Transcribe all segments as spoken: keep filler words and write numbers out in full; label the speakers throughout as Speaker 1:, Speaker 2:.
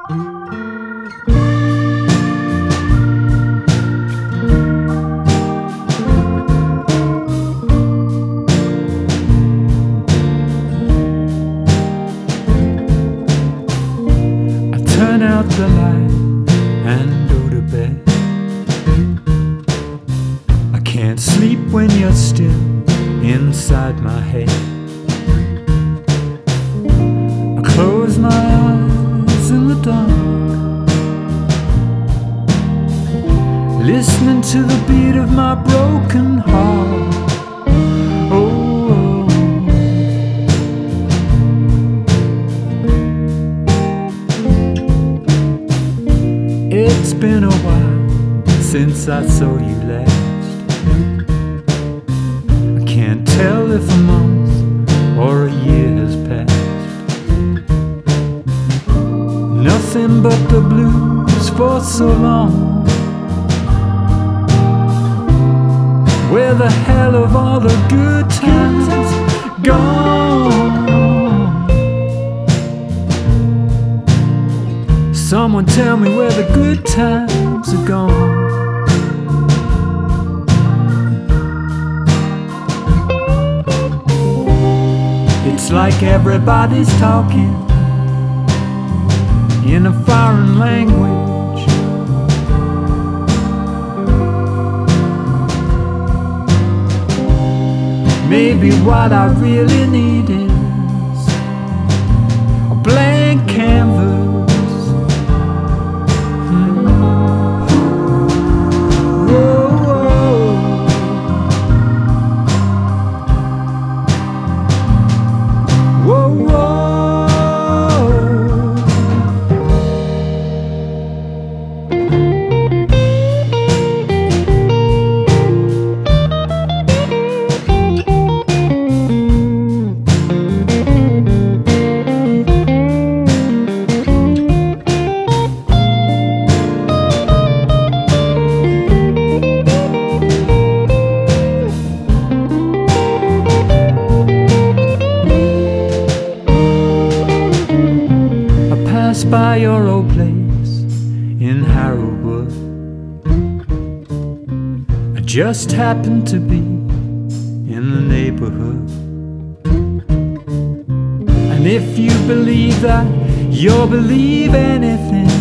Speaker 1: Turn out the light and go to bed. I can't sleep when you're still inside my head. I close my eyes in the dark, listening to the beat of my broken heart. It's been a while since I saw you last. I can't tell if a month or a year has passed. Nothing but the blues for so long. Where the hell have all the good times gone? Someone tell me where the good times are gone. It's like everybody's talking in a foreign language. Maybe what I really need is a blank canvas. By your old place in Harrowwood, I just happened to be in the neighborhood. And if you believe that, you'll believe anything.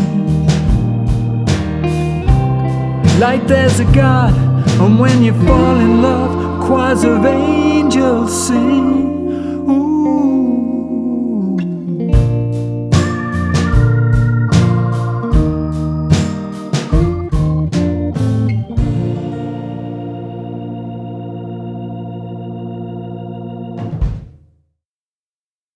Speaker 1: Like there's a God, and when you fall in love, choirs of angels sing.